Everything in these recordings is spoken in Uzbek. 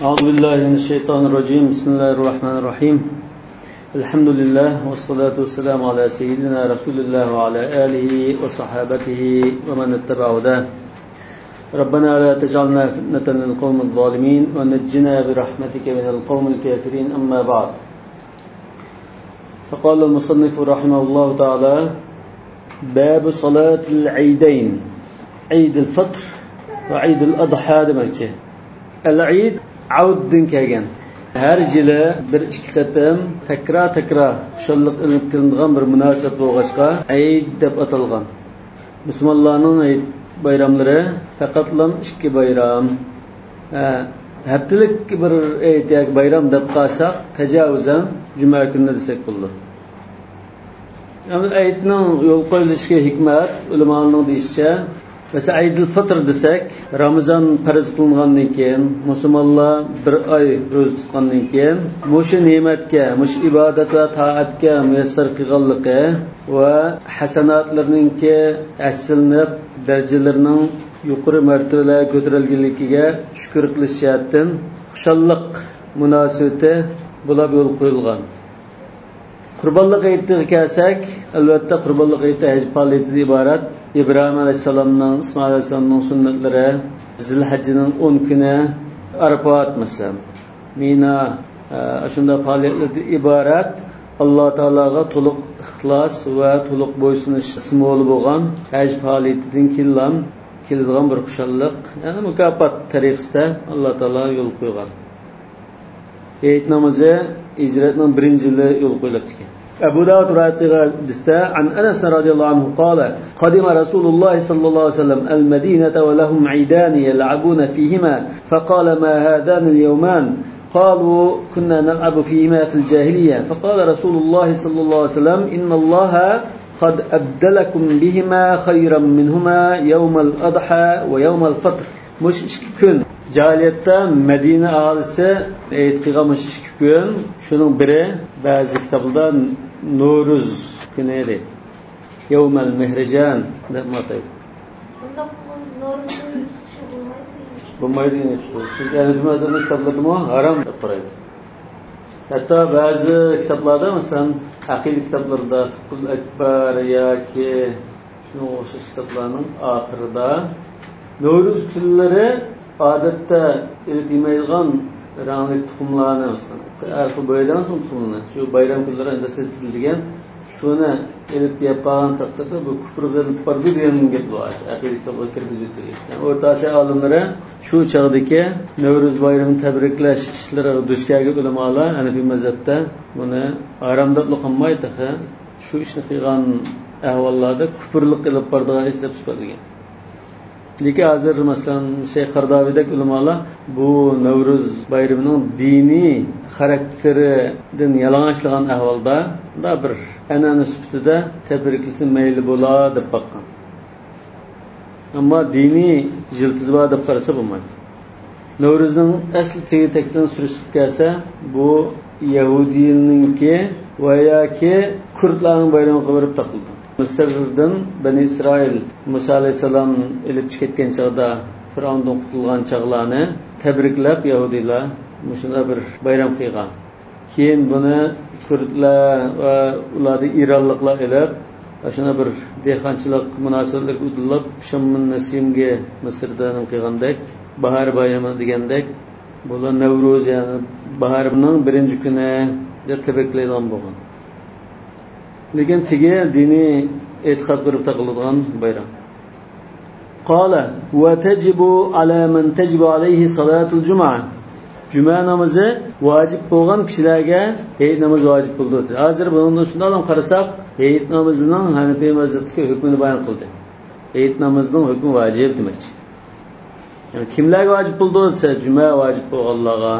أعوذ بالله من الشيطان الرجيم. بسم الله الرحمن الرحيم. الحمد لله والصلاة والسلام على سيدنا رسول الله وعلى آله وصحابته ومن اتبع هداه. ربنا لا تجعلنا فتنة للقوم الظالمين ونجنا برحمتك من القوم الكافرين. أما بعد، فقال المصنف رحمه الله تعالى: باب صلاة العيدين، عيد الفطر وعيد الأضحى demekçi. El-Eid avddin kelgan. Har yili bir ikki qatam takrar xushalliq ilib qilinadigan bir munosabat bo'lg'achqa Eid deb atalgan. Musulmonlarning Eid bayramlari faqatlam ikki bayram. Haftalik bir Eid yoki bayram deb qalsak, tajovuzan juma kunini desak bo'ladi. Yani Eidning yo'l qo'yilishiga hikmat ulamolarning deyishicha, mesela Eid-ul Fitr desek, Ramazan farz qilingandan keyin musulmonlar bir oy ro'za tutgandan keyin mushu ne'matga, mushu ibodat va toatga muyassar qilganligi va hasanatlarningki aslinib darajalarining yuqori martabalarga ko'tarilganligiga shukr qilishdan xushalliq munosabati bo'lib yo'l qo'yilgan. Qurbonlik Eid'iga kelsak, albatta qurbonlik Eid haj faoliyatidan iborat. İbrahim Aleyhisselam'ın, İsmail Aleyhisselam'ın sünnetleri, Zilhacci'nin 10 günü, Arafat mesela, Mina, şunda faaliyetlerden ibaret, Allah Teala'ga toluk ihlas ve toluk boysunuş simvolu boğan, haj faaliyetinden kildiğen bir kuşallık, yani mükafat tariqsida Allah Teala yol koygan. Eid namazı icraatning birinchi yili yo'l qo'yilibdi. أبو داود روايته عن أنس رضي الله عنه قال: قدم رسول الله صلى الله عليه وسلم المدينة ولهم عيدان يلعبون فيهما، فقال: ما هذان اليومان؟ قالوا: كنا نلعب فيهما في الجاهلية. فقال رسول الله صلى الله عليه وسلم: إن الله قد أبدلكم بهما خيرا منهما يوم الأضحى ويوم الفطر. مش كن Cahiliyette Medine ahalisi Eid qilganmış ikki kun. Şunun biri bazı kitaplarda Nuruz günü deydi. Yevmel Mehrecan deb masaydı. Bulmaydı yine şu. Çünkü bir mazhabın kitaplarında mı haram deb qaraydı. Hatta bazı kitaplarda mesela akide kitaplarında Fıkhul Ekber yoki şunu o'xshash kitaplarning oxirida Nuruz kunlari odatda iltimeydigan rangli tuxumlarni arxi boydan so'ng tuxumni shu bayram kunlari endi setilgan shuni elib yapan taqdirda bu kufr bilan farqi degan gap bor. Aqida kitobga kirgizib o'tgan. Yani o'rtacha olimlar shu chog'dagi Navro'z bayramini tabriklash ishlariga duch kelgan ulamolar Hanafiy mazhabda buni harom deb qilmaydi. Shu ishni qilgan ahvollarda kufrlik qilib bordigan ish deb hisoblagan. Lekin hozir masalan Shayx Qardaviydek ulamolar bu Navro'z bayramining diniy xarakteridan yalang'ochlagan ahvolda da bir an'ana sifatida tabriklasa mayli bo'ladi deb bakkan. Ammo diniy jiltizi bor deb qarasa bo'lmaydi. Navro'zning asl tegitakdan surishib kelsa, bu Yahudiyninki va yoki Kurdlarning bayramiga borib taqildi. Mısır'dan Bani İsrail Musa Aleyhisselam elib chiqayotgan chaqda Firavundan qutulgan chaqlarni tabriklab Yahudilar shunda bir bayram qilgan. Keyin buni Kurdlar va ularni Ironliklar elib shuna bir dehqonchilik munosabatlarga o'tilib Shammun Nasimga Misrda nima qilgandek bahor bayrami degandek bular Navro'z ya'ni bahorning birinchi kuni deb tabriklaydigan bo'lgan. Lekin tigi diniy e'tiqod berib taqiladigan bayram. Qala va tajibu ala man tajibu alayhi salatul juma. Juma namozi vojib bo'lgan kishilarga Eid namozi vojib bo'ldi. Hozir bundan shundan qarasak, Eid namozining Hanafiy mazhabidagi hukmini bayon qildi. Eid namozining hukmi vojib demakchi. Yani kimlarga vojib bo'ldi desa, juma vojib bo'lganlarga.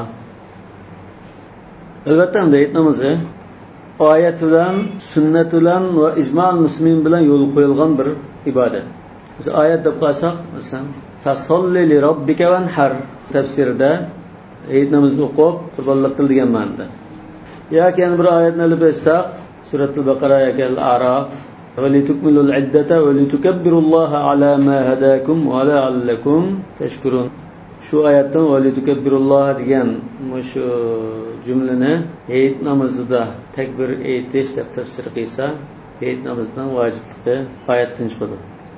Albatta Eid namozi oyat bilan, sunnat bilan va ijmo' muslimin bilan yo'l qo'yilgan bir ibodat. Biz oyat deb qarsak, masalan, fasolli li robbika vanhar tafsirida Eid namozini o'qib qurbonlik qil degan ma'noda. Yoki yana bir oyatni olib olsak, suratul Baqara yoki Al-A'raf va litukmilul iddata va litukabbirulloha ala ma hadakum va la'allakum tashkurun. shu oyatdan valitukabbirulloh degan shu jumlani hayit namozida takbir aytish deb tafsir qilsa, hayit namozidan vojibligi oyatdan chiqadi.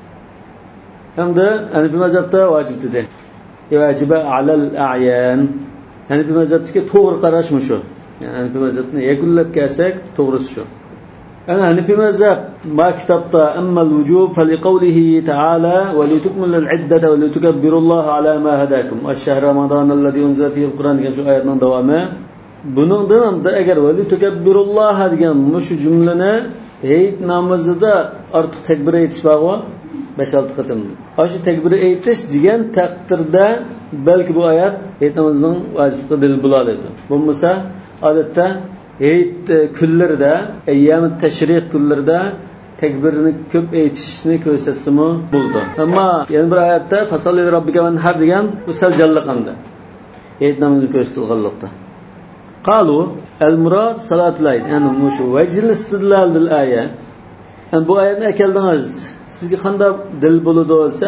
Hamda Hanafi mazhabda vojib dedi. Vajiba alal a'yan. Hanafi mazhabdagi to'g'ri qarash shu. Yani Hanafi mazhabni yakunlab kelsak, to'g'risi shu. أنا هنفي مذهب ما كتبت أما الوجوب فلقوله تعالى ولتكمل العدة ولتكبروا الله على ما هداكم الشهر رمضان الذي أنزل فيه القرآن كان شو آياتنا دوامه buningdan da agar valitukabbirulloh degan shu jumlani hayit namozida ortiq takbir aytish bor 5-6 qatim. Shu takbir aytish degan taqdirda balki bu oyat hayit namozining vojibligiga dalil bo'ladi. Bo'lmasa odatda hayit kunlarida, ayyam tashriq kunlarida takbirni ko'p aytishni ko'rsatsimi bo'ldi. Ammo yana bir oyatda fasolli robbika vanhar degan bu sal jallaqanda. Hayit namozini ko'rsatilganlikda. Qalu al-murad salatul Eid. Yani mushu vajl istidlal bil aya. Yani bu oyatni keldingiz. Sizga qanday dil bo'ladi desa,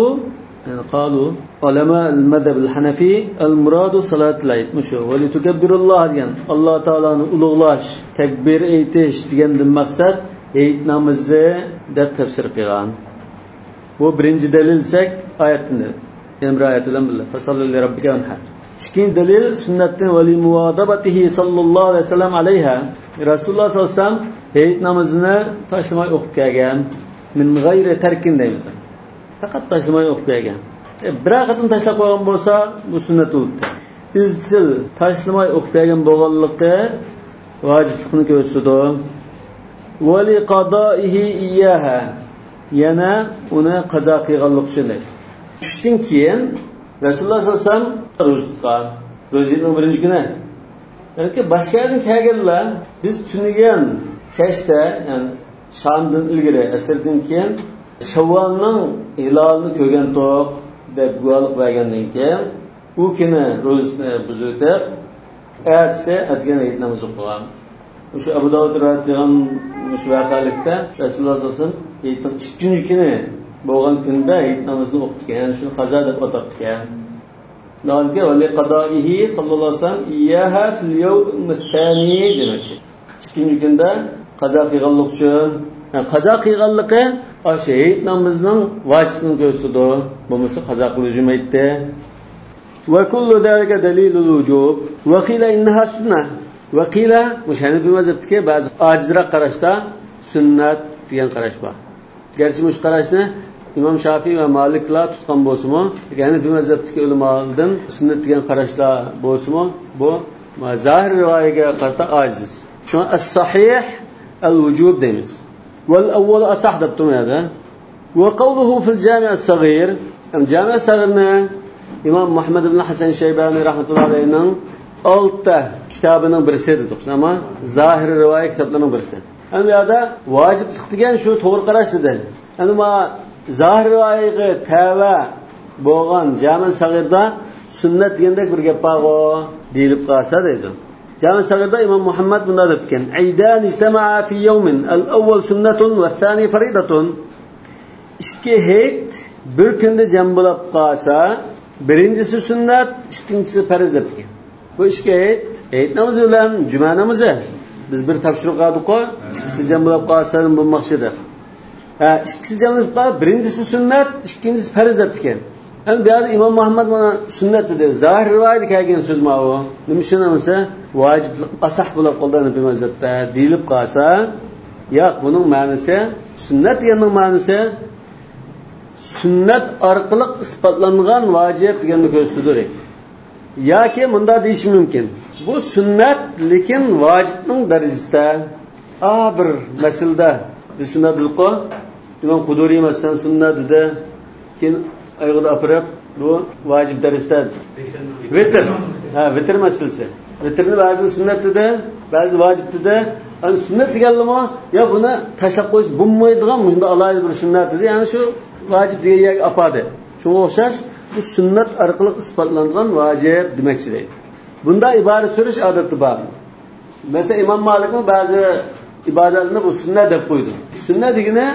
qalu ulama al-madhhab al-hanafi al-muradu salatul Eid. Mushu valitukabbirulloh degan Alloh taoloni ulug'lash, takbir aytish degandan maqsad hayit namozi deb tafsir qilgan. Bu birinchi dalilsak oyatdan. Yani bir oyat bilan billah. Fasalli robbika vanhar. İkinci delil sünnetten ve muadabatihi sallallahu aleyhi ve sellem aleyha. Resulullah sallallahu aleyhi ve sellem hayit namazını taşlamayı okup gelgen. Min gayri terkin deyimiz. Fakat taşlamayı okup gelgen. Bir akıtın taşlap koygan bolsa bu sünnet oldu. İzchil taşlamayı okup gelgen boğallıkta vaciplikini gösterdi. Ve li qadaihi iyyaha. Yana ona qaza qilganlik uchun. Tushdan keyin Resulullah sallallahu aleyhi ve sellem ro'za tutgan. Ro'zaning birinchi kuni. Balki boshqa yerdan kelganlar biz tunigan kechda, ya'ni shomdan ilgari asrdan keyin Shavvolning hilolini ko'rgan to'q deb guvohlik bergandan keyin u kuni ro'zani buzutib, ertasi atgan hayit namozi o'qigan. O'sha Abu Dovud rivoyat qilgan shu voqealikda Rasululloh sallallohu alayhi vasallam hayitning ikkinchi kuni bo'lgan kunda hayit namozini o'qitgan. Yani shuni qazo deb atabgan. Nolga va liqadaihi sallallohu alayhi vasallam iyaha fil yawm ath-thani demoqchi. Ikkinchi kunda qazo qilganlik uchun, qazo qilganligi o'sha hayit namozining vojibligini ko'rsatdi. Bo'lmasa qazo qilmaydi. Va kullu zalika dalilul wujub va qila innaha sunnah. Va qila mushani bir mazhabga ba'zi ojizroq qarashda sunnat degan qarash bor. Gerçi bu qarashni İmam Şafii ve Maliklar tutgan bo'lsa-mu, ya'ni bu mazhabdagi ulamolardan sunnat degan qarashlar bo'lsa-mu, bu zahir rivoyatga qarata ojiz. Shuni as-sahih al-wujub deymiz. Wal awwal asah deb turmaydi. Wa qawluhu fil jami' as-saghir, jami' as-saghirni İmam Muhammad ibn Hasan Shaybani rahmatullohi alayhining 6 kitobining birisi dedik. Ama zahir rivoyat kitoblarining birisi. Yani bu yerda vojiblik degan shu to'g'ri qarash dedi. Yani ma zahir rivoyatga tava bo'lgan jami' sag'irda sunnat deganda bir gap bor deyilib qolsa deydi. Jami' sag'irda Imom Muhammad bunday debgan: "Aydan ijtama'a fi yawmin al-awwal sunnatun va ath-thani faridatun." Ikki hayit bir kunda jam bo'lib qolsa, birinchisi sunnat, ikkinchisi farz debgan. Bu ikki hayit namozi bilan juma namozi biz bir topshiriq oldik-ku, ikkisi jam bo'lib qolsa bo'lmoqchidir. İkisi jamlab qolib, birinchisi sunnat, ikkinchisi farz debgan. Yani bu yerda İmom Muhammad mana sunnat dedi. Zahir rivoyatda kelgan so'z ma u. Nima tushunamsa, vojiblik asah bo'lib qoldi bu mazhabda deyilib qolsa, yo'q, buning ma'nosi sunnat deganning ma'nosi sunnat orqali isbotlangan vojib deganni ko'rsatadi. Yoki bunda deyish mumkin. Bu sunnat lekin vojibning darajasida. Bir masalada biz sunnat dilqo İmam Quduriy masalan sunnat dedi. Keyin ayg'ida apirib bu vojib darajasida. Vitr. Vitr masalasi. Vitrni ba'zi sunnat dedi, ba'zi vojib dedi. Ana sunnat deganlar yo buni tashlab qo'yish bo'lmaydigan, bunda alohida bir sunnat dedi. Ya'ni shu vojib degan apadi. Shunga o'xshash bu sunnat orqali isbotlangan vojib demoqchi deydi. Bunda iborat so'rash odati bor. Mesela İmam Malikning ba'zi ibodatlarni bu sunnat deb qo'ydi. Sunnat degani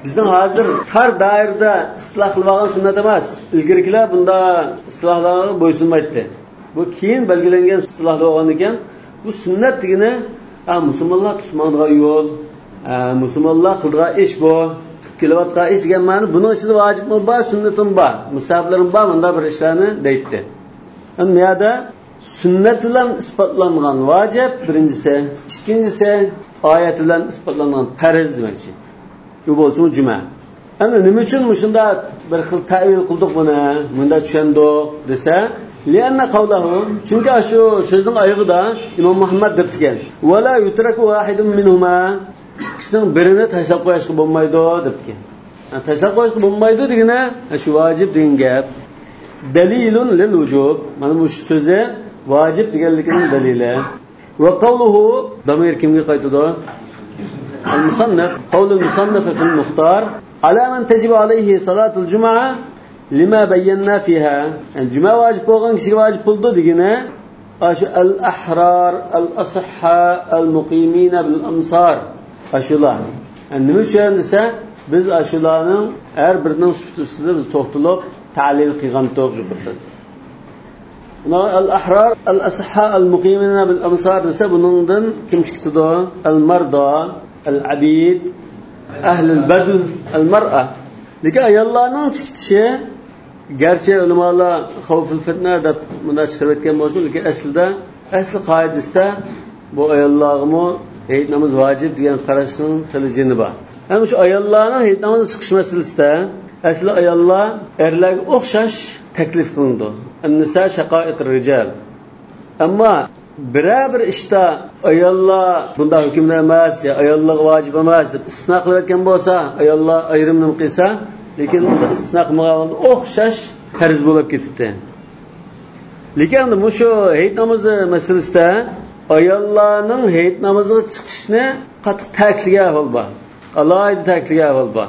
Bizning hozir tar doirada isloh qilgan sunnat emas. Ilgarigilar bunda islohlarga bo'ysunmaydi. Bu keyin belgilangan islohlar bo'lgan ekan. Bu sunnat degani musulmonlar tutmaydigan yo'l, musulmonlar qiladigan ish bu. Qilayotgan ish degan ma'no buning ichida vojibmi bor, sunnatim bor, mustahablarim bor, bunda bir ishlarni deydi. Bu yerda sunnat bilan isbotlangan vojib birinchisi, ikkinchisi oyat bilan isbotlangan farz demakchi. Bu bo'lsin juma. Endi nima uchun shunda bir xil ta'vil qildik buni, bunda tushundik desa, lianna qawluhu, chunki shu so'zning oyog'ida Imom Muhammad deb degan. Va la yutraku wahidun minhuma, ikkisining birini tashlab qo'yishga bo'lmaydi debgan. Tashlab qo'yishga bo'lmaydi degani shu vojib degan gap. Dalilun lil wujub. Mana bu so'zi vojib deganligining dalili. Va qawluhu damir kimga qaytadi? Al-musannif, qawl al-musannif fi al-mukhtar ala man tajibu alayhi salatul jumu'ah lima bayyana fiha. Juma vojib bo'lgan kishiga vojib bo'ldi degani al-ahrar, al-asihha, al-muqimin bil amsar. Ashular. Nima uchun desa, biz ashularning har birining ustida biz to'xtalib ta'lil qilgan to'g'ri. Al-ahrar, al-asihha, al-muqimin bil amsar desa, buningdan kim chiqdi? Al-marda, al-abid, ahli al-badl, al-mar'a. Lekin ayollarning chiqishi garchi ulamolar xavful fitna deb bunda chiqarib o'tgan bo'lsa, lekin aslida asl qoidasida bu ayollarga hayit namoz vojib degan qarashning qilijini bor. Ham shu ayollarning hayit namozi chiqish masalasida asli ayollar erlarga o'xshash taklif qilindi. An-nisa shaqa'iqur rijal. Ammo bir ishda ayollar bunda hukmda emas, ya ayollar vojib emas deb istisno qilayotgan bo'lsa, ayollar ayrimni qilsa, lekin unda istisno qilmaganda o'xshash farz bo'lib ketibdi. Lekin bu shu hayit namozi masalasida ayollarning hayit namoziga chiqishni qattiq ta'kidlagan ahvol bor. Alohida ta'kidlagan ahvol bor.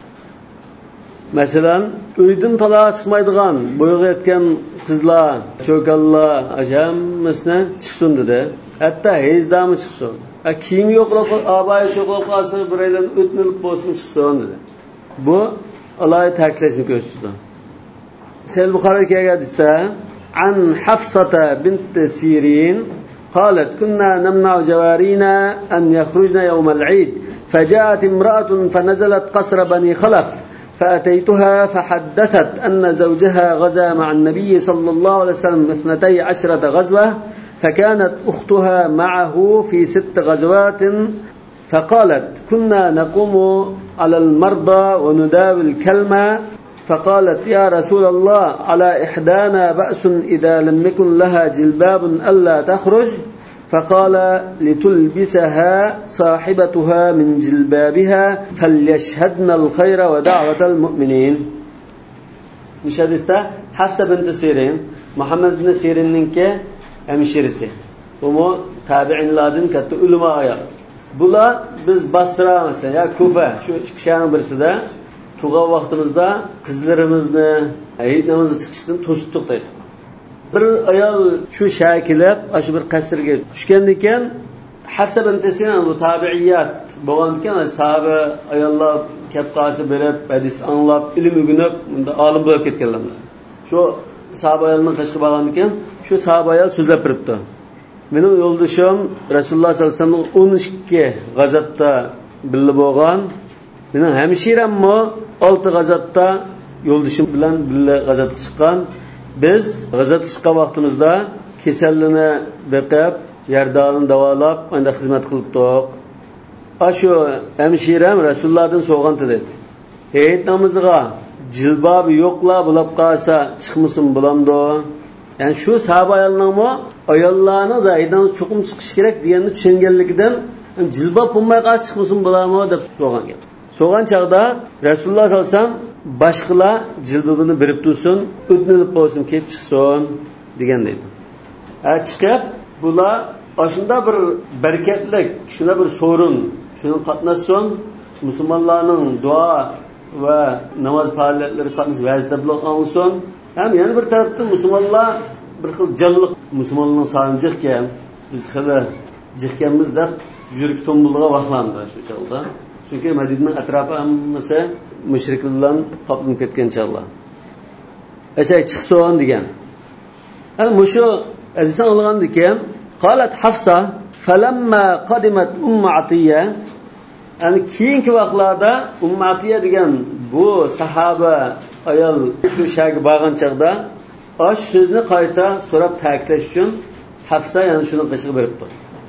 Masalan, uydan taloq chiqmaydigan, bo'yga yetgan qizlar, cho'kallar, hammasini chiqsin dedi. Hatto hezdami chiqsin. Kiyim yo'qlab, abay yo'qlab qolsa, biraylar o'tnilib bo'lsin chiqsin dedi. Bu alohida ta'kidlashni ko'rsatdi. Sahih Buxoriy kelgan hadisda an Hafsata bint Sirin قالت كنا نمنع جوارينا أن يخرجن يوم العيد فجاءت امرأة فنزلت قصر بني خلف فأتيتها فحدثت أن زوجها غزا مع النبي صلى الله عليه وسلم 12 غزوة فكانت أختها معه في 6 غزوات فقالت كنا نقوم على المرضى ونداوي الكلمة فقالت يا رسول الله على إحدانا بأس إذا لم يكن لها جلباب ألا تخرج فقال لتلبسها صاحبتها من جلبابها فليشهدن الخير ودعوة المؤمنين. مشاهدستا حفصة بنت سيرين محمد بن سيرين ننكي hemşirisi. Bu tabi'inlardan katta ulama ayol. Bular biz Basra mesela ya Kufa şu kişinin birisida tug'an vaqtimizda qizlarimizni hayit namozi chiqishdan to'sitdik deydi. Bir ayol shu shakilab shu bir qasrga tushgandan keyin Hafsa bint Sinan bu tabi'iyat bo'lgandan keyin sahoba ayollar kelib qolsa berib hadis anglab ilm o'rganib unda olim bo'lib ketganlar. Shu sahoba ayolning qashqi bo'lgandan keyin shu sahoba ayol so'zlab turibdi. Mening yo'ldashim Rasululloh sollallohu alayhi vasallam 12 g'azotda birga bo'lgan. Mening hamshirammi 6 g'azotda yo'ldashim bilan birga g'azotga chiqqan. Biz g'azotga chiqqan vaqtimizda kasallini beqib, yardalini davolab, unda xizmat qilibdik. Shu hamshiram Rasulullohdan so'g'an dedi. Hayit namoziga jilbobi yo'qlar bo'lib qolsa chiqmasin bo'lamdi. Yani şu sahabe ayollarning ayollarning zahidan cho'qim chiqish kerak deganni tushunganligidan jilbob bo'lmay qolsa chiqmasin bo'ladimi deb so'ragan gap. So'rgan chaqda Rasululloh sollallohu alayhi vasallam boshqalar jilbobini berib tursin, o'tnilib bo'lsin, kelib chiqsin degan deydi. Chiqib bular oshunda bir barakatlik, shuna bir so'rin, shuni qatnashsin, musulmonlarning duo va namoz faoliyatlari qatnash vazifasi bilan olsin. Hem yani bir taraftan Müslümanlar bir xil canlıq Müslümanlığın sağını cıhken biz xili cıhkenimiz de yurib to'mbulga vaqtlandi shu chog'da. Chunki Madinaning atrofi hammasi mushriklar bilan qoplanib ketgan chog'lar. Ashay chiqsin degan. Ana mushu hadisdan olgandan keyin qalat Hafsa falamma qadimat Atiya, yani keyingi vaqtlarda Atiya degan bu sahaba ayol shu shaga borgan chog'da osh so'zni qayta so'rab ta'kidlash uchun Hafsa yana shuni qishib beribdi.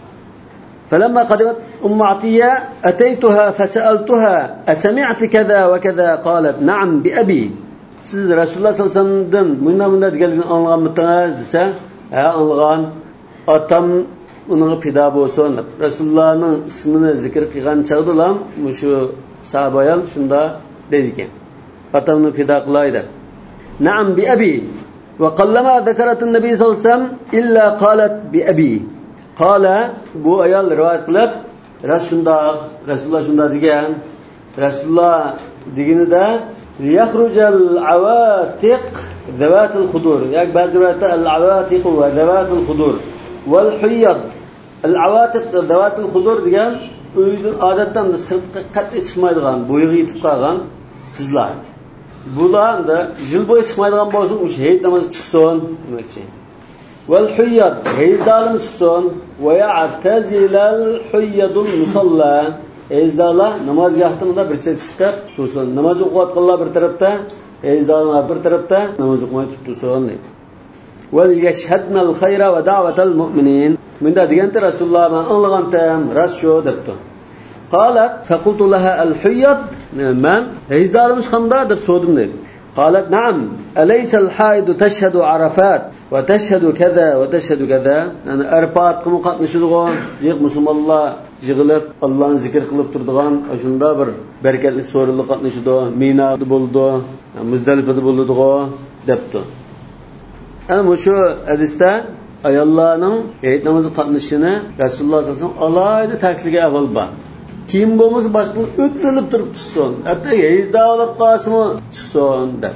فلما قدمت عطية أتيتها فسألتها أسمعت كذا وكذا قالت نعم بأبي. Siz Rasulullah sallallohu alayhi vasallamdan bunda deganligini anlaganmidingiz desa, ha anlagan. Atam uning fido bo'lsin. Rasulullohning ismini zikr qilgan chog'da shu sahaba ayol shunda dedi ekan. Atamni fido qilaydi. Na'am bi abi. Wa qallama zakarat an-nabiy sallallohu alayhi vasallam illa qalat bi abi. Qala bu ayol rivoyat qilib Rasululloh shunda degan. Rasululloh deganida yahrujal awatiq zawatul khudur. Yak ba'zi rivoyatda al-awatiq va zawatul khudur wal huyyad. Al-awatiq zawatul khudur degan uydan odatdan sirtqa qat'iy chiqmaydigan, bo'yiga yetib qolgan qizlar. Bular da yil bo'yi chiqmaydigan bo'lsa, o'sha hayit namozi chiqsin demoqchi. Wal huyyad haydalim chiqsin va ya'tazilal huyyadul musalla. Haydalar namozgohda bir chet chiqib tursin. Namoz o'qiyotganlar bir tarafda, haydalar bir tarafda namoz o'qimay tursin. Wal yashhadnal khayra va da'vatal mu'minin. Bunda deganda Rasululloh man anlagantam ras shu debdi. Qalat faqultu laha al-huyyad man haydalim qanda deb so'radim dedi. قالت نعم أليس الحائض تشهد عرفات وتشهد كذا وتشهد كذا. يعني أربعة قم قاتنشدغان جيق مسلمانlar yig'ilib Allohni zikr qilib turadigan shunda bir barakatli so'rinli qatnashdi, Minada bo'ldi, Muzdalifada bo'ldi debdi. Ana shu hadisda ayollarning hayit namozi qatnashishini Rasululloh sallallohu alayhi vasallam alayda ta'kidga avval bor. Kim bo'lmasa boshqa o'tnilib turib tutsin. Hatto hayizda olib qolsinmi chiqsin deb.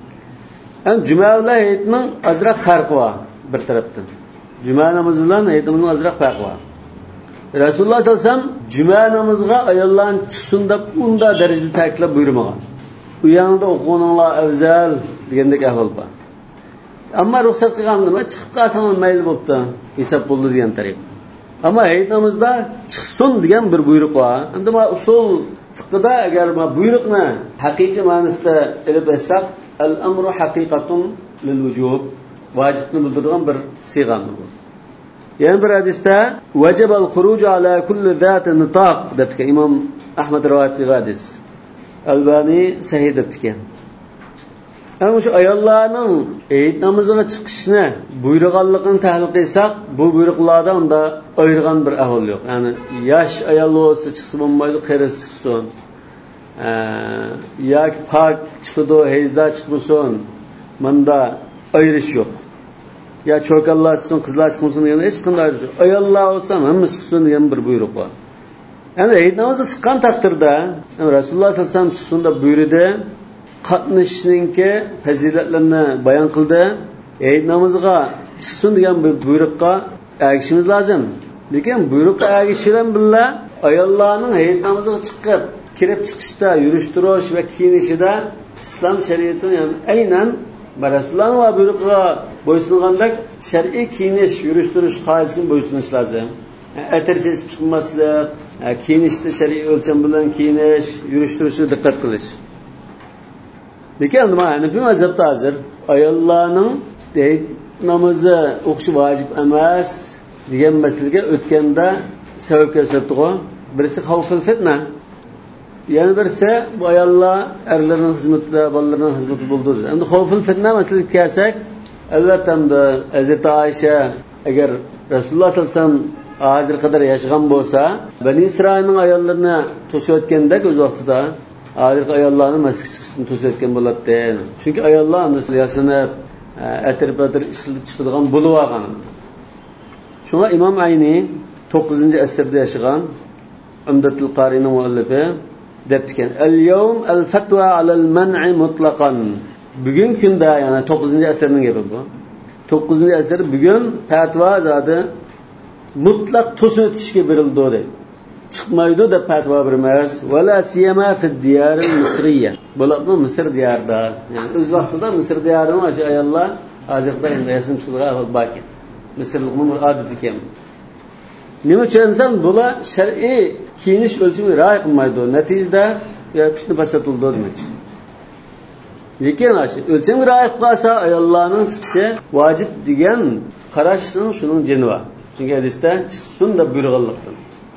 Ham juma bilan hayitning azroq farqi bor bir tarafdan. Juma namozi bilan hayitning azroq farqi bor. Rasululloh sallallohu alayhi vasallam juma namoziga ayollarni chiqsin deb unda darajada ta'kidlab buyurmagan. U yanida o'qiganlar afzal degandek ahvol bor. Ammo ruxsat qilgan nima chiqib qolsa mayli bo'pti, hisob bo'ldi degan tariqa. Ama hayit namozda chiqsin degan bir buyruq bor. Endi ma usul fiqhda agar ma buyruqni haqiqiy ma'nosida ilib olsak, al-amru haqiqatun lil wujub, vojibni bildirgan bir siyg'ami bu. Yani bir hadisda vajibal xuruj ala kulli zati nitaq debdi Imom Ahmad rivoyat qilgan hadis. Albani sahih debdi. Ama şu ayollarning hayit namoziga chiqishni buyurganligini tahlil qilsak, bu buyruqlardan unda ayirgan bir ahvol yo'q. Yani yosh ayol bo'lsa chiqsa bo'lmaydi, qariz chiqsin. Yoki pak chiqdi, hayizda chiqmasin. Menda ayirish yo'q. Ya cho'kanlar chiqsin, qizlar chiqmasin degan hech qanday ayirish yo'q. Ayollar bo'lsa hammasi chiqsin degan bir buyruq bor. Yani hayit namozi chiqqan taqdirda Rasululloh sallallohu alayhi vasallam chiqsin deb buyurdi. Qatnashishninki fazilatlarini bayon qildi. Hayit namoziga chiqsin degan bir buyruqqa ergishimiz lozim. Lekin buyruqqa ergishishdan billa ayollarning hayit namoziga chiqib, kirib chiqishda, yurishtirish va kiyinishida islom shariatining yani aynan Rasulullohning va buyruqiga bo'ysungandek shar'iy kiyinish, yurishtirish qoidasiga bo'ysunish lozim. Atirsiz chiqmaslik, kiyinishda shar'iy o'lcham bilan kiyinish, yurishtirishga diqqat qilish. Lekin nima Hanifi mazhabda hozir ayollarning hayit namozi o'qishi vojib emas degan masalaga o'tganda sabab ko'rsatdi. Birisi xavful fitna. Yana birisi bu ayollar erlarning xizmatida, bolalarning xizmatida bo'ldi. Endi xavful fitna masalasiga kelsak, albatta Hazrat Oysha agar Rasululloh sallallohu alayhi vasallam hozir qadar yashagan bo'lsa, Bani Isroilning ayollarini to'sayotgandek o'z vaqtida hozirgi ayollarni masjidga chiqishni to'sayotgan bo'ladi. Chunki ayollar yasinib, atir-patir ishilib chiqadigan bo'lib olgan. Shunga Imom Ayni 9-asrda yashagan Umdatul Qari'ning muallifi debdikan: "Al-yawm al-fatwa 'ala al-man'i mutlaqan." Bugun kunda, ya'ni 9-asrning gapi bu. 9-asr bugun fatvo zodi mutlaq to'sib o'tishga berildi deydi. chiqmaydi deb fatvo bermas. Wala siyama fi diyar al-misriya. Bo'ladi Misr diyorida. Ya'ni o'z vaqtida Misr diyorida o'sha ayollar hozirda endi yasim chiqdilar balki. Misrlikning odati ekan. Nima uchun bular shar'iy kiyinish o'lchamiga rioya qilmaydi. Natijada qishni pasatildi demoqchi. Lekin o'lchamga rioya qilsa ayollarning chiqishi vojib degan qarashning shuning jini bor. Chunki hadisda chiqsin deb buyurganlikdan.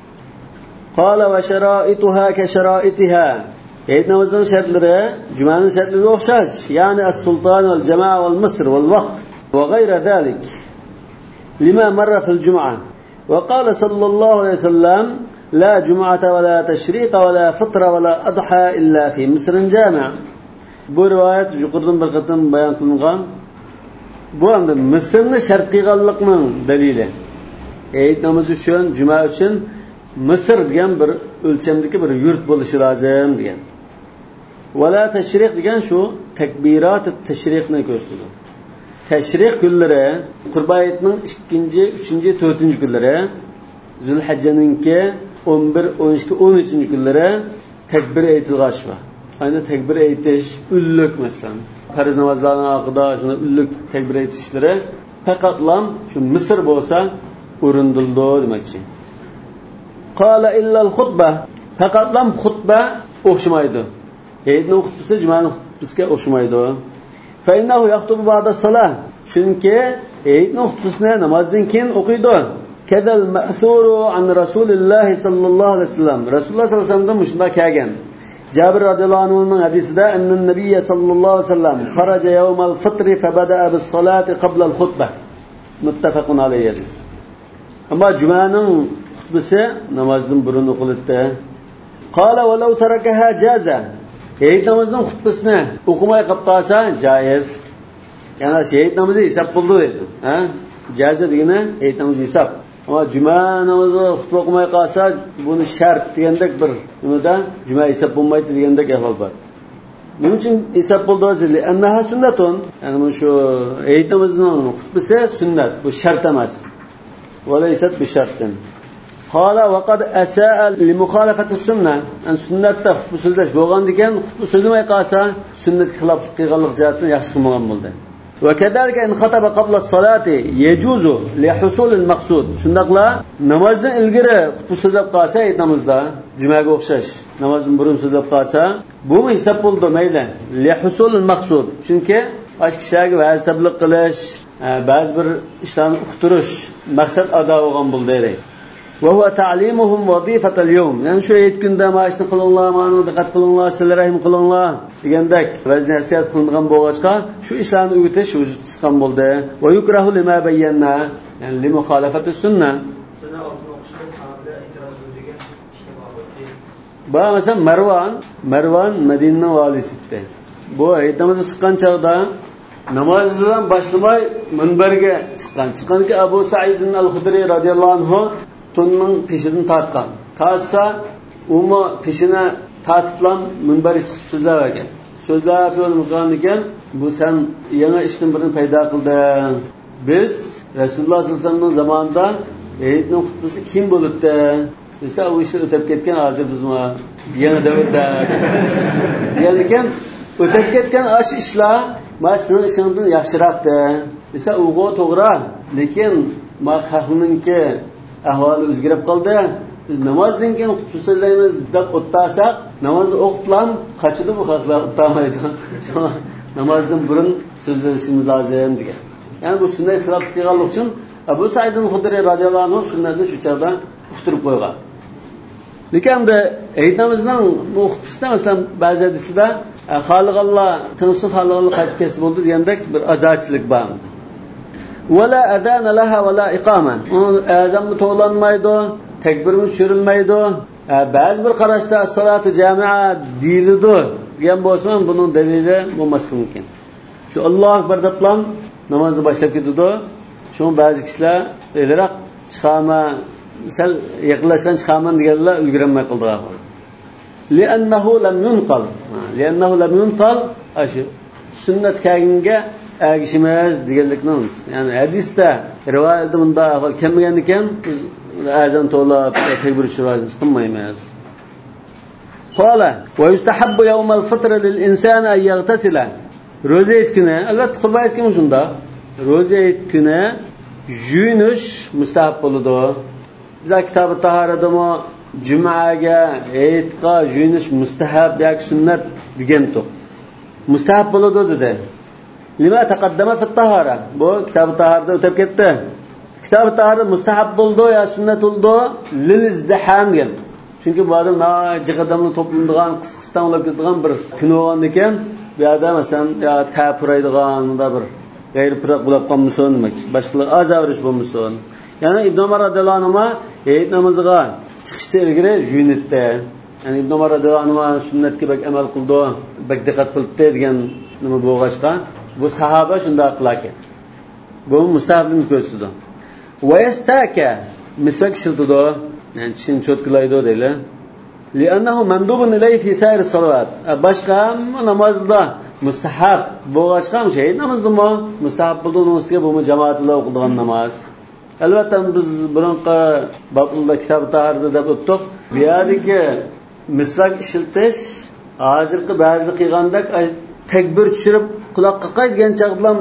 Qala va sharoituha ka sharoitiha. Eid namozining shartlari jumaning shartlariga o'xshash, ya'ni as-sultan wal jamaa wal misr wal vaqt va ghayra zalik. Lima marra fil jum'ah. Wa qala sallallohu alayhi wasallam la jum'ata wa la tashriqa wa la fitra wa la adha illa fi misrin jami'. Bu rivoyat yuqoridan bir qatam bayon qilingan. Bu endi Misrni shart qilganlikning dalili. Eid namozi uchun, juma uchun Misr degan bir o'lchamdagi bir yurt bo'lishi lozim degan. Wala tashriq degan shu takbirat tashriqni ko'rsatadi. Tashriq kunlari Qurban hayitining 2, 3, 4 kunlari, Zulhajjaninki 11, 12, 13 kunlari takbir aytilg'ash va ayni takbir aytish ulluq masalan farz namozlarning oqida shuna ulluq takbir aytishlari faqatlam shu Misr bo'lsa o'rindildi demoqchi. Qala illa al-xutba, faqatlam xutba o'xshamaydi. Eidning xutbasi jumaning xutbasiga o'xshamaydi. Fa innahu yaxtubu ba'da salah, chunki Eidning xutbasini namozdan keyin o'qiydi. Kadal ma'thuru an Rasulilloh sallallohu alayhi vasallam. Rasululloh sallallohu alayhi vasallam shunda kelgan. Jabir radhiyallohu anhuning hadisida annan nabiy sallallohu alayhi vasallam kharaja yawmal fitr fa bada'a bis salati qabla al xutbah. Muttafaqun alayhi hadis. Amma jumaning xutbasi namozdan burun o'qiladi. Qala va law tarakaha jaza. Eid namozining xutbasini o'qimay qolib qolsa joiz. Ya'ni Eid namozi hisob qildi dedi. Ha? Jaza degani Eid namozi hisob. Ama cuma namazı xutba o'qimay qolsa buni shart degandek bir nimada cuma hisob bo'lmaydi degandek ahvol bor. Nima uchun hisob bo'ldi o'zi? Annaha sunnatun. Ya'ni shu Eid namozining xutbasi sunnat, bu shart emas. Valaysat bi shartin. Qala va qad asaa li mukhalafati sunnah. An sunnatda xutba so'zlash bo'lgan ekan, xutba so'zlamay qolsa sunnatga xilof qilganlik jihatdan yaxshi qilmagan bo'ldi. وكذلك إن خطب قبل الصلاة يجوز لحصول المقصود. Shundaqla namozdan ilgari xutba so'zlab qolsa, ayt namozda jumaga o'xshash namozdan burun so'zlab qolsa, bu hisob bo'ldi mayli. Lihusul maqsud. Chunki boshqa kishilarga va'z tabliq qilish, ba'zi bir ishlarni uqtirish maqsad ado bo'lgan bo'ldi deydi. Va huwa ta'limuhum wazifatal yawm. Ya'ni shu ayt kunda ma'ishni qilinglar, ma'ni diqqat qilinglar, sizlar rahim qilinglar degandek vaziyat qilingan bo'lg'achqa shu ishlarni o'g'itish o'zi qisqan bo'ldi. Va yukrahu lima bayyana, ya'ni li mukhalafati sunnah. Ba masalan Marwan Madinaning valisi edi. Bu aytamiz chiqqan chog'da namozdan boshlamay minbarga chiqqanki Abu Sa'id al-Khudri radhiyallohu anhu tunning peshidan tortgan. Tortsa, umi peshini tortiblan minbarga chiqib so'zlab ekan. So'zlab qilgan ekan, bu sen yangi ishning birini paydo qilding. Biz Rasululloh sollallohu alayhi vasallamning zamonida Eidning xutbasi kim bo'libdi? Desa, u ishni o'tib ketgan, hozir biz yangi davrda. Ya'ni ekan, o'tib ketgan ash ishlar masning ishingdan yaxshiroqdi. Desa, u to'g'ri, lekin ma xalqninki ahvoli o'zgarib qoldi. Biz namozdan keyin xutba so'zlaymiz deb o'ttasak, namozni o'qiblan qachidi bu xalqlar o'tamaydi. Namozdan burun so'zlashimiz lozim degan. Ya'ni bu sunnat xilof qilganlik uchun Abu Sa'id al-Khudri radhiyallohu anhu sunnatni shu chog'da uqtirib qo'ygan. Lekin bu aytmamizning bu xutbasida masalan ba'zi hadislarda Xoliqalloh tinsin Xoliqalloh qaytib kelsa bo'ldi degandek bir azochilik bor. Wala adana laha wala iqama. Azamni to'lanmaydi, takbirni tushirilmaydi. Ba'zi bir qarashda as-salatu jami'a deyiladi. Degan bo'lsa, buning dalili bo'lmas mumkin. Shu Alloh akbar deblan namozni boshlab ketadi. Shu ba'zi kishilar eliroq chiqama, misal yaqinlashgan chiqaman deganlar ulgurmay qoldilar. Li'annahu lam yunqal. Li'annahu lam yunqal. Ashu sunnat kaginga agishimiz deganlikni ya'ni hadisda rivoyatda bunda ahvol kelmagan ekan biz azan to'lab takbir tushiramiz qilmaymiz. Qala va yustahabbu yawmal fitr lil insani an yaghtasila. Ro'za hayit kuni, albatta Qurban hayit kuni shunda. Ro'za hayit kuni yuyinish mustahab bo'ladi. Biz kitobi tahoratda jumaga, hayitga yuyinish mustahab yoki sunnat degan to'q. Mustahab bo'ladi dedi. Lima taqaddama fi at-tahara. Bu kitobi tahoratda o'tib ketdi. Kitobi tahorat mustahab bo'ldi yo sunnat bo'ldi lil izdiham degan. Chunki bu odam jiqadamni to'planadigan, qisqisdan olib ketadigan bir kun bo'lgan ekan, bu yerda masalan yo tapuraydigan unda bir g'ayripiroq bo'lib qolmasin demak. Boshqalar azavrish bo'lmasin. Ya'ni Ibn Umar radhiyallohu anhu hayit namoziga chiqishdan ilgari yuyinibdi. Ya'ni Ibn Umar radhiyallohu anhu sunnatga bak amal qildi, bak diqqat qilibdi degan nima bo'lg'achqa, bu sahoba shunday qilar ekan. Bu mustahabni ko'rsatdi. Va yastaka misvak shiltidi, ya'ni chin cho'tkilaydi deylar. Li'annahu mandubun ilayhi fi sayr as-salawat. Boshqa namozda mustahab bo'lg'achqa shay namozda mustahab bo'ldi, uning bu jamoatlar o'qidigan namoz. Albatta biz burunqi babulda kitob taharda deb o'tdik. Bu yerdagi misvak ishiltish hozirgi ba'zi qilgandek takbir tushirib quloqqa qaytgan chaqlam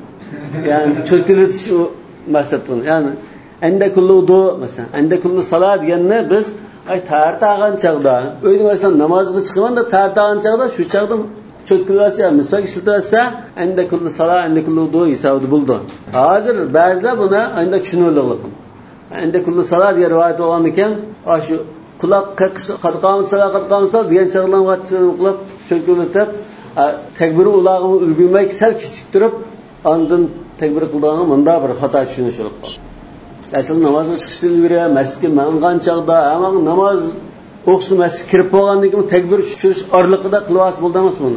ya'ni cho'tkilitish maqsad qilgan. Ya'ni anda kulludu masalan, anda kullu salat deganni biz tartag'an chaqda, o'yda masalan namozga chiqaman deb tartag'an chaqda shu chaqda cho'tkilasa, misvak ishiltirsa, anda kullu salat, anda kulludu hisobida bo'ldi. Hozir ba'zilar buni anda tushuniladi. Anda kullu salat degan rivoyat bo'lgan ekan, shu quloq qatqamat salat degan chaqlamga quloq cho'tkilitib takbir ulag'ini ulgurmay sal kichik turib, ondan takbir qilganga bunda bir xato tushunish bo'lib qoldi. Asl namozga chiqishdan ilgari masjidga mangan chaqda, hamma namoz o'qishni masjidga kirib bo'lgandan keyin takbir tushirish orliqida qilwas bo'ldi emas buni.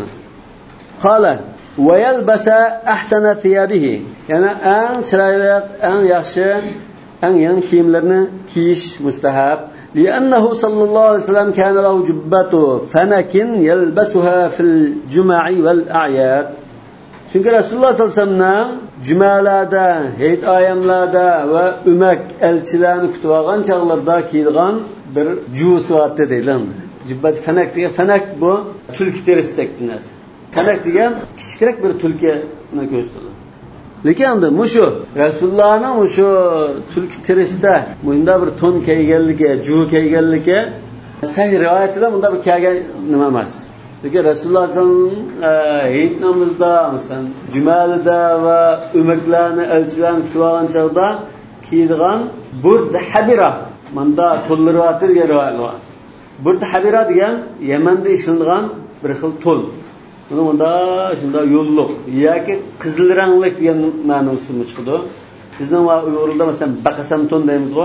Qala va yalbasa ahsana thiyabihi. Yana eng chiroyli, eng yaxshi, eng yangi kiyimlarni kiyish mustahab. Li'annahu sallallohu alayhi vasallam kana lahu jubbatu fanakin yalbasuha fil jum'i wal a'yad. Chunki Rasululloh sallallohu alayhi vasallam jumalarda, hayit ayamlarda va umak elchilarni kutib olgan chaqlarda kiyilgan bir juvsiyat deydilar. Jubbat fanak degan fanak bu tulki terisidek narsa. Fanak degan kichikroq bir tulkini ko'rsatadi. Lekin endi mushu Rasulullohning mushu tulki terisida bunda bir ton kiyganligi, juv kiyganligi sahih rivoyatlar bunda bir kelgan nima emas. Lekin Rasululloh sallallohu alayhi vasallam hayit namozida, masalan, jumalada va umaklarni elchilarni kutib olgan chaqda kiydigan burd habira manda to'lliryapti degan rivoyat bor. Burd habira degan Yamanda ishlangan bir xil to'l. Buni bunda shunda yo'lliq yoki qizil ranglik degan ma'nosi chiqadi. Bizning va Uyg'urlarda masalan baqasam to'n deymiz-ku.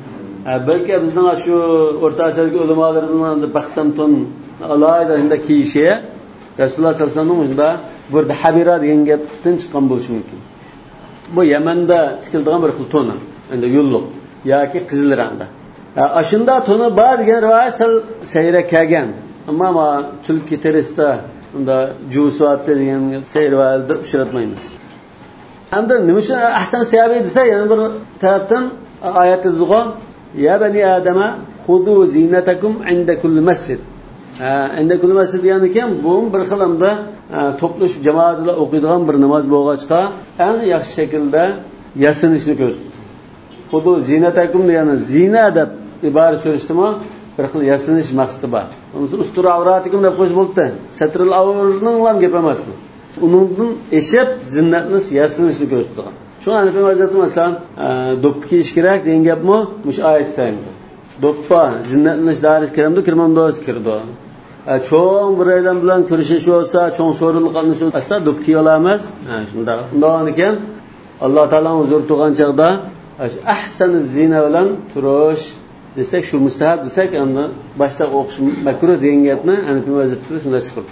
Balki bizning shu o'rta asrlik ulamolarimiz baqasam to'n alayda endi kiyishi Rasululloh sallallohu alayhi vasallam unda burda habira degan gapdan chiqqan bo'lishi mumkin. Bu Yamanda tikildigan bir xil to'ni, endi yo'lliq yoki qizil rangda. Ashunda to'ni bor degan rivoyat sayra kelgan. Ammo tulki terisida unda juvsuat degan rivoyatda uchratmaymiz. Endi nima uchun ahsan sahabi desa, yana bir tarafdan oyatda zug'on ya bani adama xudu zinatakum inda kulli masjid. Endi kulli masjid degani ekan, bu bir xil hamda to'plash jamoatlar o'qiydigan bir namoz bo'lg'achqa eng yaxshi shaklda yasinishni ko'rsatdi. Xudu zinatakum degani zina deb iborat so'rishdimi? Bir xil yasinish maqsadi bor. Ustur avratikum deb qo'yib bo'ldi. Satrul avrning ham gap emas bu. Uningdan eshib zinnatni yasinishni ko'rsatdi. Shu aniq vaziyatda masalan do'ppi kiyish kerak degan gapmi? Mush oyat sayildi. Do'ppa zinnatni daris kiramda kirmamda kirdi. Cho'ng bir aylan bilan ko'rishish bo'lsa, cho'ng so'rinli qilinish asla do'ppi kiya olamiz. Shunda. Undan ekan Alloh taolo huzur turgan chaqda ahsaniz zina bilan turish desak, shu mustahab desak, endi boshda o'qish makruh degan gapni aniq vaziyatda shunday chiqdi.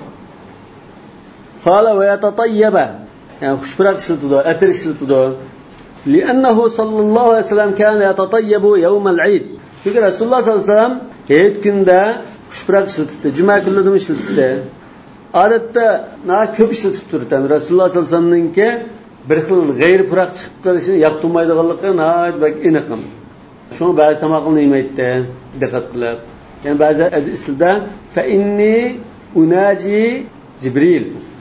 Qala va yatatayyaba. Yani xushbirak ishlatdi, atir ishlatdi. Li'annahu sallallohu alayhi vasallam kana yatatayyabu yawm al-eid. Chunki Rasululloh sallallohu alayhi vasallam hayit kunida xushbirak ishlatdi, juma kunida ishlatdi. odatda ko'p ishlatib turdi. Rasululloh sollallohu alayhi vasallamningki bir xil g'ayri puroq chiqib qolishini yoqtirmaydiganligi nihoyat aniq. Shuni ba'zi tamoqni yemaydi, diqqat qilib. Yani ba'zi islida fa inni unaji Jibril.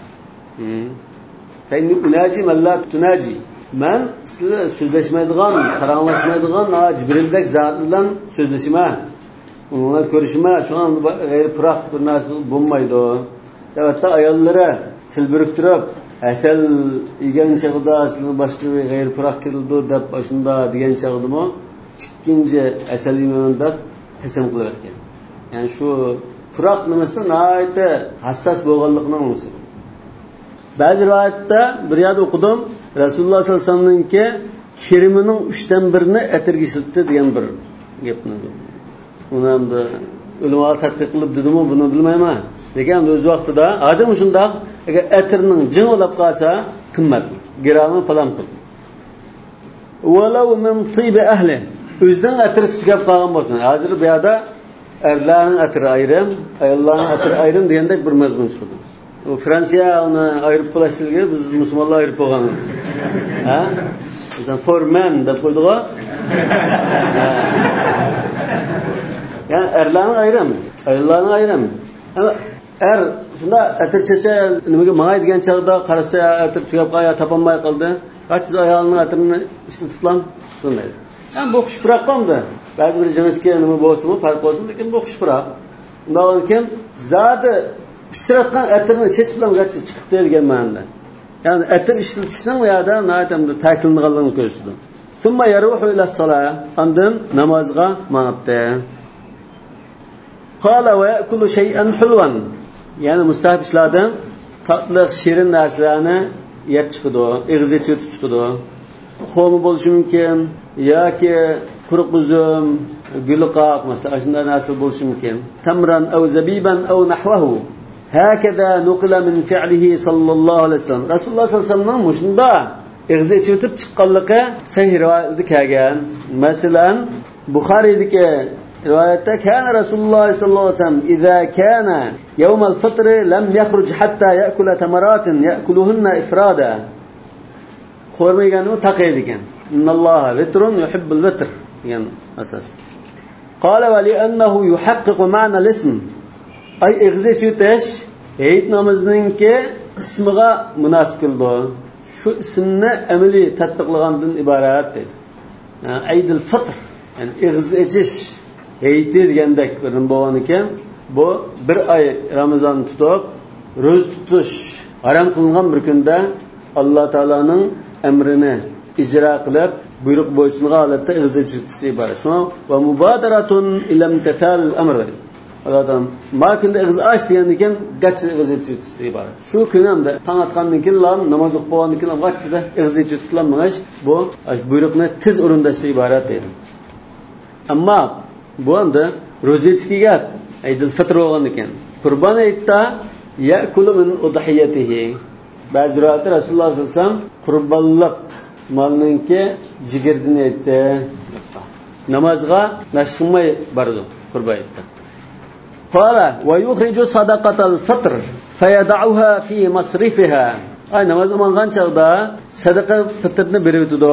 Fa inni unaji man la tunaji. Men sizlar so'zlashmaydigan, qaranglaşmaydigan Jibrildek zot bilan so'zlashman. Uni ko'rishma, shunga g'ayri puroq bir narsa bo'lmaydi. Albatta ayollari til biriktirib, asal yegan chog'da sizning boshqa g'ayri puroq kirildi deb shunda degan chog'dimi? Ikkinchi asal yeyman deb qasam qilar ekan. Yani shu puroq nimasida nihoyat hassas bo'lganligining o'zi. Ba'zi rivoyatda bir yerda o'qidim, Rasululloh sollallohu alayhi vasallamningki kirimining 3dan 1ni atirga ishlatdi degan bir gapni. Uni ham o'limlar tadqiq qilib dedimi, buni bilmayman. Lekin o'z vaqtida hozir shundoq agar atirning jing'ilab qolsa qimmat, grami falan qildi. Walau min tib ahli o'zidan atir tugab qolgan bo'lsin. Hozir bu yerda erlarning atiri ayrim, ayollarning atiri ayrim degandek bir mazmun chiqdi. O Fransiya uni ayirib qo'yishga biz musulmonlar ayirib qo'yganmiz. Ha? Bizdan for men deb qo'ydik-ku. Yani erlarning ayrim, ayollarning ayrim. Er shunda atir checha nimaga mangay degan chog'da qarasa atir tugab qo'ya topolmay qoldi. Qachida ayolning atirini ishlatiblam shunday. Ham bu xushpuroq qoldi. Ba'zi bir jinsga nima bo'lsa-mu, farq bo'lsin, lekin bu xushpuroq. Undan keyin zodi pishirgan atirni chech bilan gachi chiqib degan ma'noda. Yani atir ishlatishning u yerda naytamda ta'kidlanganligini ko'rsatdi. Summa yaruhu ila solah, ondan namozga mangibdi. Qala va ya'kulu shay'an hulwan. Yani mustahab ishlardan tatlı shirin narsalarni yeb chiqdi, ig'zi chutib chiqdi. Xo'mi bo'lishi mumkin yoki quruq uzum, gulqoq masalan shunday narsa bo'lishi mumkin. Tamran aw zabiban aw nahwahu. Hakada nuqila min fi'lihi sallallohu alayhi vasallam. Rasululloh sallallohu alayhi vasallam shunda ig'zi chutib chiqqanligi sahih rivoyatda kelgan. Masalan, Buxoriydagi rivoyatda kana Rasululloh sallallohu alayhi vasallam idza kana yawm al-fitr lam yakhruj hatta ya'kula tamaratin ya'kuluhunna ifrada. Xo'rmaganni taqiydi ekan. Innalloha vitrun yuhibbul vitr degan asas. Qala va li annahu yuhaqqiqu ma'na al-ism. Ay ig'zi chutish Eid namozininki ismiga munosib keldi. Shu ismni amaliy tatbiqlagandan iborat dedi. Eidul fitr, yani ig'zi ichish Eid degandek bir bo'lgan ekan, bu bir oy Ramazon tutib, ro'z tutish harom qilingan bir kunda Alloh taolaning amrini ijro qilib, buyruq bo'ysungan holatda ig'zi chutish iborat. Shuna va mubadaratun ila imtithal al-amr. Adam makinde ig'zi aç degan ekan, gachchi ig'zi chutish iborat. Shu kun hamda tong atgandan keyin namoz o'qib bo'lgandan keyin gachchida ig'zi chutlanmash, bu buyruqni tez o'rindashdan iborat deydi. Ammo bu endi ro'zatga gap, Eidul Fitr bo'lgan ekan. Qurbon Eidda ya'kulu min udhiyatihi. Ba'zi rivoyatda Rasululloh sollallohu alayhi vasallam qurbonlik molninki jigirdan aytdi. Namozga nashqimay bordi Qurbon Eidda. Qala va yukhriju sadaqatal fitr fayad'uha fi masrifiha. Ay namoz o'qigan chog'da sadaqa fitrni berib o'tdi.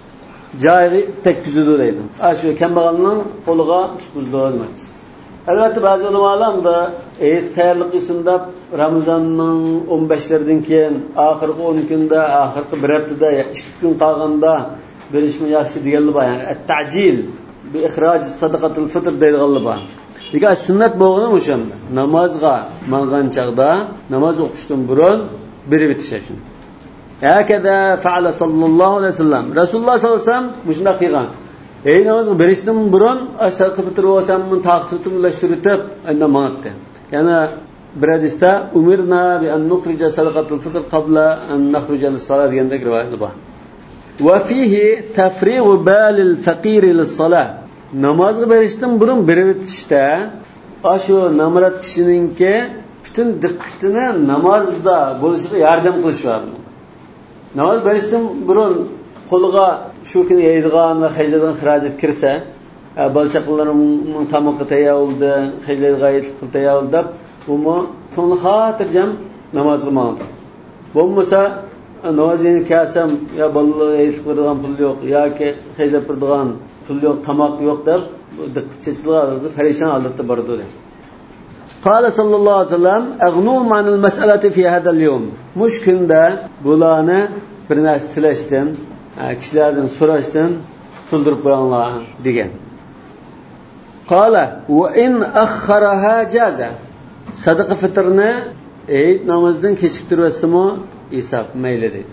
Joyi tekkizdi deydi. Shu kambag'alning qo'liga tutqizdi demak. Albatta ba'zi ulamolar da Eid tayyorlik qilsinda Ramazonning 15laridan keyin oxirgi 10 kunda, oxirgi bir haftada 2 kun qolganda berishmi yaxshi deganlar bor. Yani at-ta'jil bi ikhroj sadaqatul fitr deydiganlar bor. Lekin sunnat bo'lgani o'shanda. Namozga mang'an chog'da namoz o'qishdan burun berib o'tish uchun. Hakada fa'ala sallallohu alayhi vasallam. Rasululloh sallallohu alayhi vasallam shunda qilgan. Ey namoz berishdan burun asaqi bitirib olsam, taqtimlashtirib unda mang'atdi. Yana bir hadisda umirna bi an nukhrija sadaqatul fitr qabla an nakhruja lis-salat degandek rivoyat bor. Va fihi tafrigu balil faqir lis-salat. Namozga berishdan burun berib o'tishda shu namrat kishiningki butun diqqatini namozda bo'lishiga yordam qilish var. Namoz berishdan burun qo'liga shu kuni yeydigan va hajladan xarajat kirsa, balchaqlarning tamoqqa tayyorldi, hajlatga tayyorlab, uni ko'ngli xotirjam namoz qilmoq. Bo'lmasa namozini kasam ya bolalar hech qiladigan pul yo'q yoki haydab turadigan pul yo'q, tomoq yo'q deb diqqatchilar parishon holatda bordi. Qala sallallohu alayhi vasallam aghnum anil mas'alati fi hada al-yawm. Mush kunda bularni bir narsa tilashdan, kishilardan so'rashdan qutuldirib qo'yinglar degan. Qala wa in akhkharaha jaza. Sadaqa fitrni Eid namozdan kechiktirmasimi hisob mayli dedi.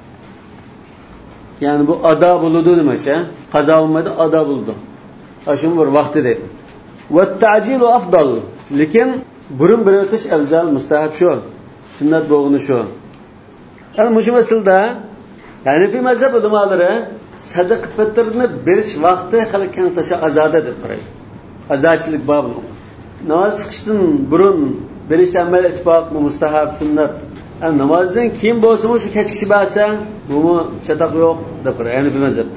Ya'ni bu ado bo'ladi demakchi, qazo bo'lmadi, ado bo'ldi. Ashun bir vaqti dedi. Va ta'jilu afdal. Lekin burun bir o'tish afzal, mustahab shu. Sunnat bo'lgani shu. Ana shu masalada ya'ni bir mazhab ulamolari sadaqa fitrni berish vaqti hali keng tasha azoda deb qaraydi. Azochilik bor buni. Namoz chiqishdan burun berishda amal ittifoq, mustahab, sunnat. Namozdan keyin bo'lsa shu kechkishi bo'lsa, bu chatoq yo'q deb qaraydi. Ya'ni bir mazhabda.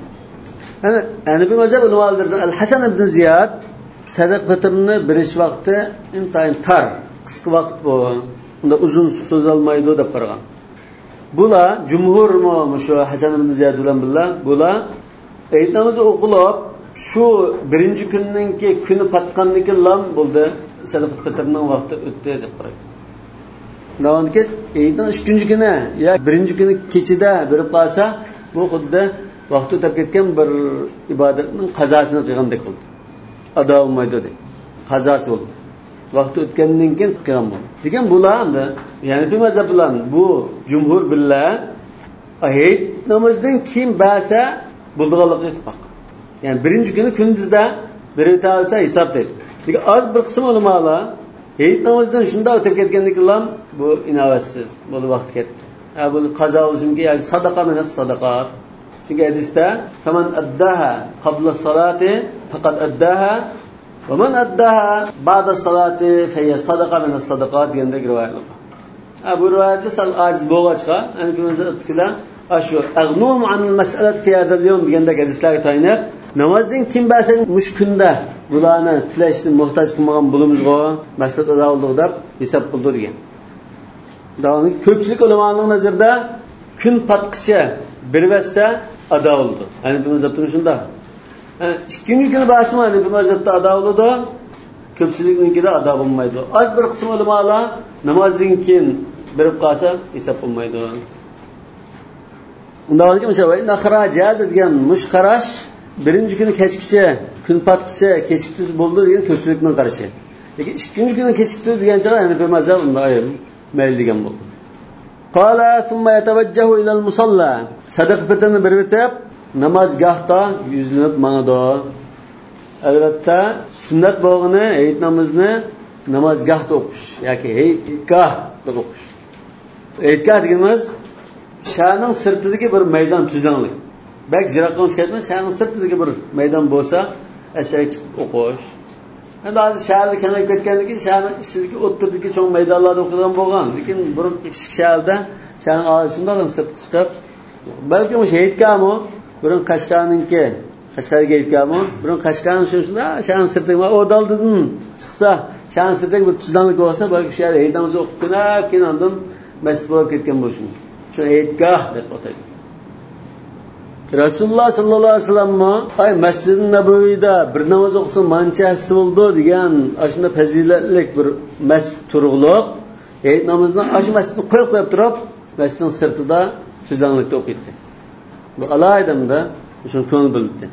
Ana bir mazhab ulamolaridan Al-Hasan ibn Ziyad sadaqa fitrni berish vaqti intayin tar, qisqa vaqt bu. Unda uzun so'z olmaydi deb qaragan. Bular jumhur shu Hasan ibn Ziyad bilan billah, bular Eid namozi o'qilib, shu birinchi kunninki kuni patqandan lam bo'ldi, sadaqa fitrning vaqti o'tdi deb qaraydi. Navonki Eidning ikkinchi kuni ya birinchi kuni kechida berib qolsa, bu xuddi vaqti o'tib ketgan bir ibodatning qazosini qilgandek bo'ldi. Ado bo'lmaydi dedi. Qazosi bo'ldi. Vaqti o'tgandan keyin qilgan bo'ldi. Degan bularni, ya'ni bir mazhab bilan bu jumhur billah Eid namozdan keyin ba'sa bo'ldiganligi ittifoq. Yani birinchi kuni kunduzda berib olsa hisob deydi. Lekin az bir qism ulamolar Eid namozidan shunda o'tib ketganligidan bu inovatsiz, bu vaqt ketdi. Bu qazo bo'lsinki yoki sadaqa emas, sadaqat. Çünkü hadisda "Faman addaha qabla salati faqad addaha ve men addaha ba'da salati fa hiya sadaqa min as-sadaqat" deganda rivoyat bor. Bu rivoyatda sal aciz bo'lg'achqa, yani bizda o'tkilar ashu aghnum anil mas'alat fi hadha al-yawm deganda hadislarga tayinib, namozdan kim bo'lsa mush kunda bularni tilashni muhtoj qilmagan bo'limizga maqsad ado bo'ldi deb hisob qildi degan. Davomli ko'pchilik ulamolarning nazarida kun patqicha bir vassa ado bo'ldi. Ya'ni bu mazhabda shunda. Ikkinchi kuni basmani bu mazhabda ado bo'ldi. Ko'pchiliknikida ado bo'lmaydi. Az bir qism ulamolar namozdan keyin berib qolsa hisob bo'lmaydi. Undan keyin o'sha va xarajaz degan mushqarash birinchi kuni kechkicha, kun patqicha kechikdi bo'ldi degan ko'pchilikning qarashi. Lekin ikkinchi kuni kechikdi degancha ya'ni bir mazhab unday mayli degan bo'ldi. Qala thumma yatawajjahu ila al-musalla. Sadaqa fitrni berib o'tib, namozgohda yuzlanib mangadi. Albatta, sunnat bo'lgani Eid namozni namozgohda o'qish yoki Eidgohda o'qish. Eidgoh deganimiz shaharning sirtidagi bir maydon tuzlanlik. Bak jiroqqa chiqayotgan shaharning sirtidagi bir maydon bo'lsa, ashyaga chiqib o'qish. Endi hozir shaharda kamayib ketganligi, shaharning ichidagi o'ttirdagi cho'ng maydonlarda o'qigan bo'lgan. Lekin burun kichik shaharda shaharning shunday ham sirtga chiqib, balki o'sha Eidgohmi, burun Qashqarninki, Qashqarga Eidgohmi, burun Qashqarning shunda shaharning sirtiga o'daldidan chiqsa, shaharning sirtidagi bir tuzlanlik bo'lsa, balki shu yerda Eid namozi o'qib keyin ondan masjid bo'lib ketgan bo'lishi mumkin. Shu Eidgoh deb ataydi. Rasululloh sallallohu alayhi vasallam ay Masjid-i Nabaviyda bir namoz o'qisa manchasi bo'ldi degan ashunda fazilatlik bir masjid turg'liq. Eid namozidan ash masjidni qo'yib turib, masjidning sirtida tuzlanlikda o'qiydi. Bu alaydamda shuni ko'ngil bildi.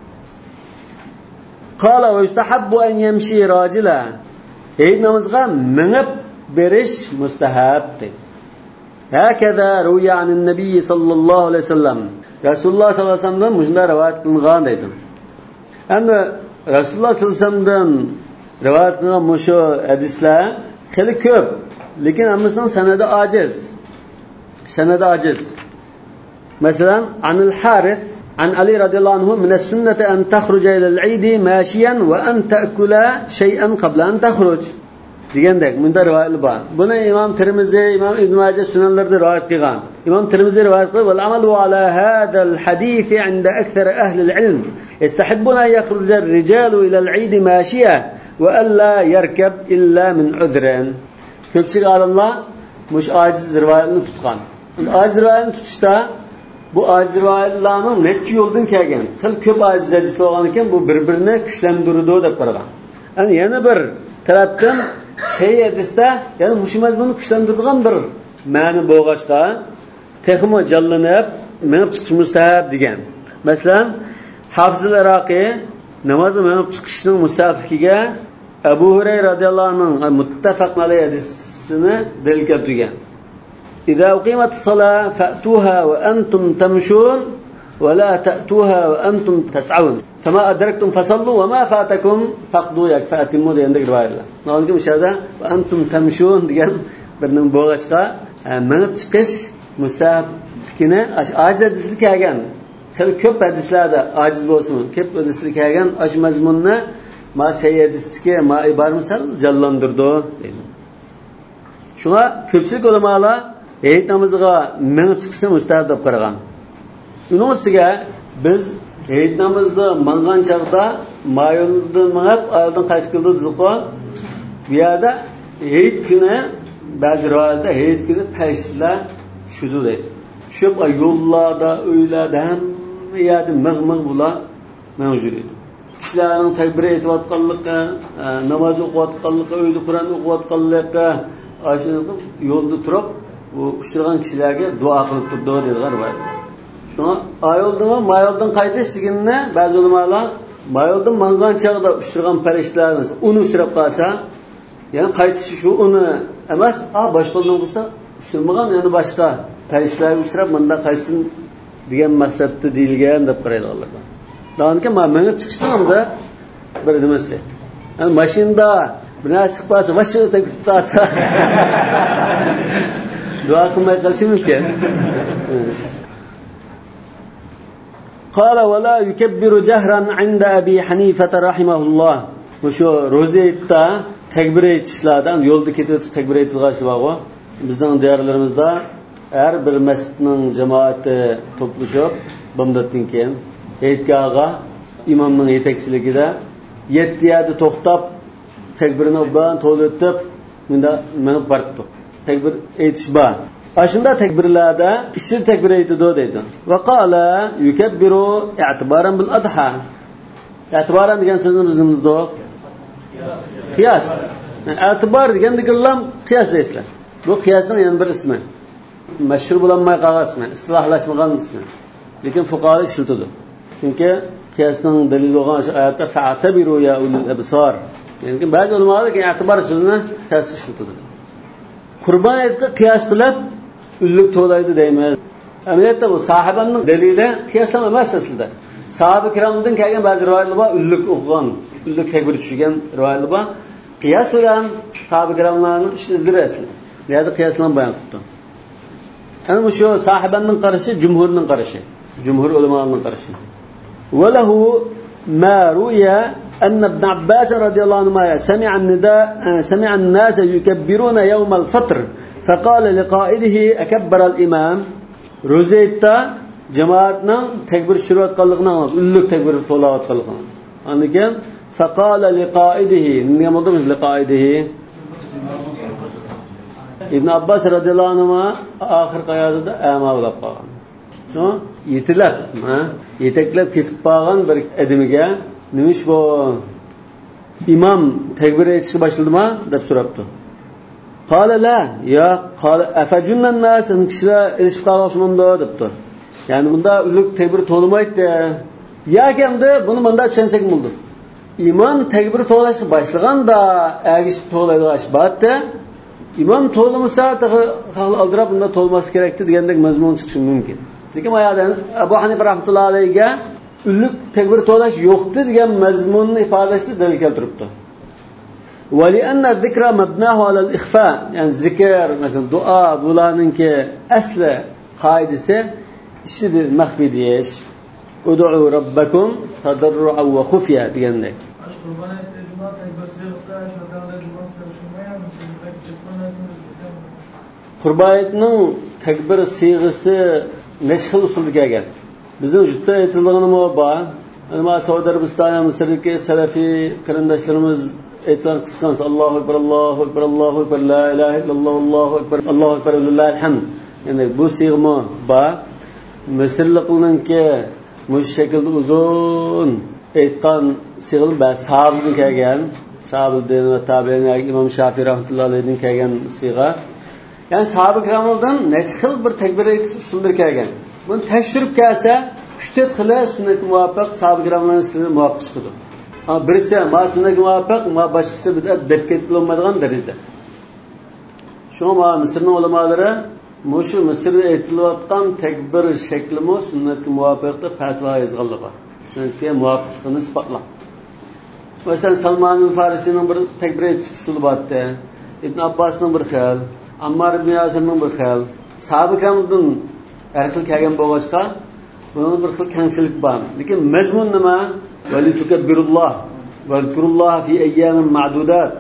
Qala va yustahabbu an yamshi rajila. Eid namoziga minib berish mustahab dedi. Hakaza ruya anin nabiy sallallohu alayhi vasallam. Rasululloh sallallohu alayhi vasallamdan shunday rivoyat qilingan deydi. Endi Rasululloh sallallohu alayhi vasallamdan rivoyat qilingan mushu hadislar xili ko'p, lekin hammasining sanadi ojiz. Sanadi ojiz. Masalan, anil Harith an Ali radhiyallohu anhu min as-sunnati an takhruja ila al-Eid mashiyan wa an ta'kula shay'an qabla an takhruj. Degandek bunda rivoyat bor. Buni Imom Tirmiziy, Imom Ibn Majah sunanlarida rivoyat qilgan. Imom Tirmiziy rivoyat qilib, "Wal amalu ala hadha al-hadith 'inda akthar ahli al-'ilm yastahibbuna an yakhruja ar-rijalu ila al-'eid mashiya wa alla yarkab illa min 'udhrin." Ko'pchilik olimlar mush aciz rivoyatni tutgan. Aciz rivoyatni tutishda bu aciz rivoyatlarning necha yo'ldan kelgan, ko'p aciz hadis bo'lgan ekan, bu bir-birini kuchlantirdi deb qaragan. Yani yana bir tarafdan sahih hadisda, ya'ni mush mazmunni kuchlantiradigan bir ma'ni bo'lg'achqa, texmo jallanib, menib chiqish mustahab degan. Masalan, Hafiz al-Iraqi namozga menib chiqishning mustahabligiga Abu Hurayra radhiyallohu anhu muttafaq alayhi hadisini dalil keltirgan. إذا أقيمت الصلاة فأتوها وأنتم تمشون ولا تأتوها وأنتم تسعون فما أدركتم فصلوا وما فاتكم فقدوا فأتموا دي عندك رواية الله نقول مش هذا وأنتم تمشون ديان برنامج بوغاشقا منب çıkış müstahap fikine aciz hadislik kelgan ko'p hadislarda aciz bo'lsin ko'p hadislik kelgan aş mazmunni ma sahih hadisga ma ibar misal jallandirdi deydi. Shuna ko'pchilik ulamolar Eid namazıga menib chiqishni mustahab deb qaragan. Uning ustiga biz Eid namazida mangan chaqda mayoldan mangab ayoldan qaytib keldi dedik-ku. Bu yerda Eid kuni ba'zi rivoyatda Eid kuni farishtalar shudu deydi. Shu yo'llarda, uylarda hamma yerda mig'mig bular mavjud edi. Kishilarning takbir aytayotganligi, namoz o'qiyotganligi, uyda Qur'on o'qiyotganligi, ashunday yo'lda turib bu uchirgan kishilarga duo qilib turdi deydilar rivoyat. Shuna ayoldan mayoldan qaytish deganni ba'zi ulamolar mayoldan mangan chaqda uchirgan farishtalarni uni uchirib qolsa, ya'ni qaytishi shu uni emas, boshqalarning bo'lsa uchirmagan yana boshqa farishtalar uchirib menda qaytsin degan maqsadda deyilgan deb qaraydi ular. Danki menib chiqishda bir nimasi. Yani mashinada bir narsa chiqib qolsa, vashida tekib qolsa dua qilmay qolishi mumkin. قال ولا يكبر جهرا عند أبي حنيفة رحمه الله. Şu ro'zayda takbir aytishlardan yo'lda ketib takbir aytilg'asi bor. Bizning diyorlarimizda har bir masjidning jamoati to'plashib, bundan keyin aytgaga imomning yetakchiligida 7 yerda to'xtab takbirni o'ban to'litib, bunda menib boribdi. Takbir aytish bor. Ashunda takbirlarda ishni takbir aytdi deydi. Va qala yukabbiru i'tibaran bil adha. I'tibaran degan so'zni biz nimada? Qiyas. I'tibar degandigilar qiyas deysizlar. Bu qiyasning yana bir ismi. Mashhur bo'lanmay qolgan ismi, istilohlashmagan ismi. Lekin fuqarolar ishlatadi. Chunki qiyasning dalili bo'lgan shu oyatda fa'tabiru ya ulul absar. Ya'ni ba'zi ulamolar i'tibar so'zini qiyas ishlatadi. Qurban aytga qiyas qilib ullik to'laydi deymiz. Amaliyotda bu sahabaning dalili qiyoslama emas aslida. Sahaba kiromdan kelgan ba'zi rivoyatlar bor, ullik o'qigan, ullik takbir tushgan rivoyatlar bor. Qiyos bilan sahaba kiromlarning ishizdir aslida. Bu yerda qiyoslan bayon qildi. Ana shu sahabaning qarashi, jumhurning qarashi, jumhur ulamolarning qarashi. Wa lahu ma ruya أن ابن عباس رضي الله عنهما سمع الناس يكبرون يوم الفطر فقال لقائده أكبر الإمام روزيتا جماعتنا تكبر شروط قلقنا أولك تكبر طولات قلقنا أنكم فقال لقائده نمضمز لقائده ابن عباس رضي الله عنهما آخر قيادة أما ولقى شو يتكلب كتب باغان بر أدمجا Nimish bu imom takbir aytishga başladimi deb so'rabdi. Qala la, ya qala afajunnan nas kishilar ilishib qolishmanda debdi. Ya'ni bunda ulug' takbir to'limaydi. Yaganda buni bunda tushunsak bo'ldi. Imom takbir to'lashga boshlaganda agishib to'laydigan ish borda, imom to'limasa aldirab bunda to'lmas kerakdi degandek mazmun chiqishi mumkin. Lekin ayadan Abu Hanifa rahmatullohi alayhiga ullik takbir to'lash yo'qdi degan mazmunni ifodasi dalil keltiribdi. Va li anna zikra mabnahu ala al-ikhfa, ya'ni zikr, masalan duo bularninki asli qoidasi ishni maxfiy deyish. Ud'u robbakum tadarruan va xufya degandek. Qurbayetning takbir siyg'isi nechxil usulga kelgan. Bizning vujudda aytilganimi bor, Nima Saudiya Arabistoni, Misrdagi salafiy qarindoshlarimiz aytgan qisqasi Allohu akbar, Allohu akbar, Allohu akbar, la ilaha illalloh, Allohu akbar, Allohu akbar, lillahi alhamd. Yani bu siyg'mi ba Misrliklarningki bu shaklda uzun aytgan siyg'im ba sahabdan kelgan, sahabdan va tabi'in Imom Shafiy rahmatullohi alayhidan kelgan siyg'a. Yani sahabe kiramlardan necha xil bir takbir aytish usullar kelgan. Buni tekshirib kelsa 3-4 xil sunnatga muvofiq sahabe kiramlarning usuliga muvofiq chiqadi. Ama birisi ma sunnatga muvofiq, ma boshqasi bid'at deb ketilmaydigan darajada. Shunga Misrning ulamolari mushu Misrda aytilayotgan takbir shaklimi sunnatga muvofiq deb fatvo yozganlar. Chunki muvofiqligini isbotlab. Masalan Salman al-Farisining bir takbir aytish usuli borda, Ibn Abbosning bir xil, Ammar ibn Yasirning bir xil, sahabe kiramlardan har xil kelgan bo'lg'achqa, bunun bir xil kengchilik bor. Lekin mazmun nima? Vali tukabbirulloh va zkurulloh fi ayyamin ma'dudat.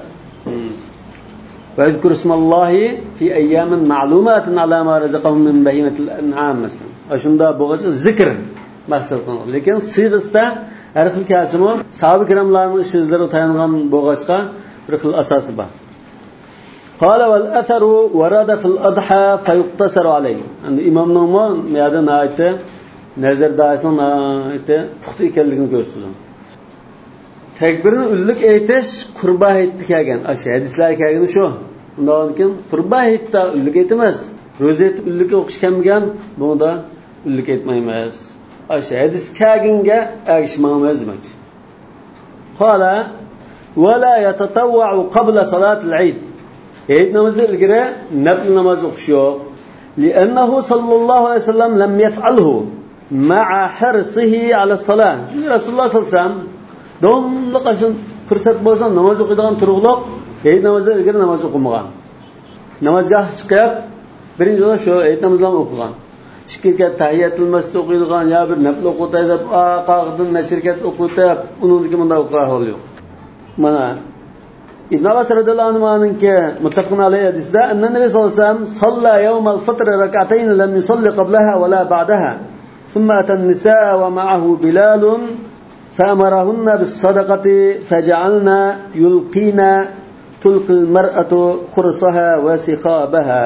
Va zkur ismallohi fi ayyamin ma'lumatin ala ma razaqahum min bahimatil an'am masalan. Shunda bo'lg'achqa zikr maqsad qilinadi. Lekin siyg'isda har xil kasimi sahabe kiramlarning so'zlari tayangan bo'lg'achqa bir xil asosi bor. قال والأثر ورد في الأضحى فيقتصر عليه. عند إمام نومان ميادة نايته نظر دايسان نايته puxta ekanligini ko'rsatdi. Takbirni ullik aytish qurba hayitda kelgan. Ash hadislar kelgani shu. Undan keyin qurba hayitda ullik aytmas. Ro'za aytib ullik o'qish kelmagan, bunda ullik aytmaymiz. Ash hadis kelganga erishmaymiz demoqchi. Qala ولا يتطوع قبل صلاة العيد. Eid namazı ilgiri nafl namaz o'qish yo'q. Li'annahu sallallohu alayhi vasallam lam yaf'alhu ma'a hirsihi 'ala as-salah. Rasululloh sallallohu alayhi vasallam domli qashin fursat bo'lsa namoz o'qiydigan turug'liq Eid namazı ilgiri namoz o'qimagan. Namozga chiqib birinchi shu Eid namozini o'qigan. Ikkinchi tahiyatul masjid o'qiydigan yo bir nafl o'qitay deb qog'idin nashrkat o'qitib, uningki bunday o'qigan hol yo'q. Mana İbn Abbas radhiyallohu anhu'ningki muttafaqun alayhi hadisda annabi sallallohu alayhi vasallam salla yawmal fitr rak'atayn lam yusalli qablaha wa la ba'daha thumma ata an-nisaa wa ma'ahu Bilal fa'amarahunna bis-sadaqati faj'alna yulqina tulqil mar'atu khursaha wa sikhabaha.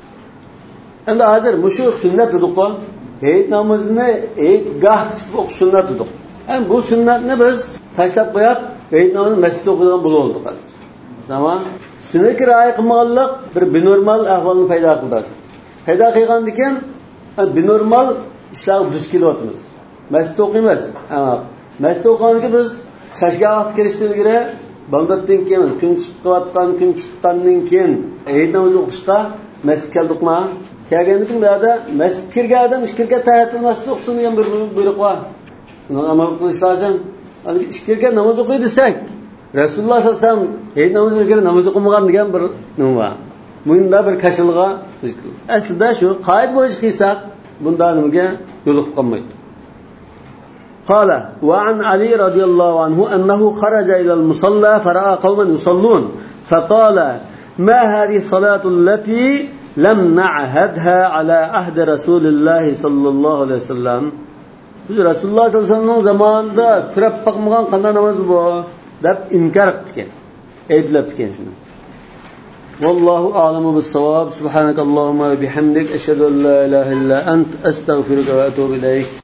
Endi hozir mushu sunnat dedik-ku. Eid namozini Eid goh chiqib o'qish sunnat dedik. Ham bu sunnatni biz tashlab qo'yib, Eid namozini masjidda o'qigan bo'ldik hozir. Tamam. Sunnatga rioya qilmaganlik bir binormal ahvolni paydo qiladi. Paydo qilgandan keyin binormal ishlar duch kelyapmiz. Masjidda o'qiymiz. Masjidda o'qigandan keyin biz sashga vaqt kirishdan ilgari Bag'doddan keyin kun chiqayotgan, kun chiqqandan keyin Eid namozi o'qishga masjidga keldikmi? Kelgandan keyin burada masjid kirgan odam ishkirga tahiyatul masjid o'qisin degan bir buyruq bor. Buni amal qilish lozim. Ishkirga namoz o'qiy desak, Rasululloh sallallohu alayhi vasallam Eid namoziga ilgari namoz o'qimagan degan bir nima bor. Bunda bir kashilg'a aslida shu qoid bo'yicha qilsak, bunda nimaga yo'liqib qolmaydi. قال وعن علي رضي الله عنه أنه خرج إلى المصلى فرأى قوما يصلون فقال ما هذه الصلاة التي لم نعهدها على عهد رسول الله صلى الله عليه وسلم. رسول الله صلى الله عليه وسلم zamonida kirib boqmagan qanday namoz bu deb inkor qilgan, ayblabgan shuni. Vallohu a'lamu bis-savab. Subhanakallahumma va bihamdik ashhadu an la ilaha illa ant astaghfiruka va atubu ilayk.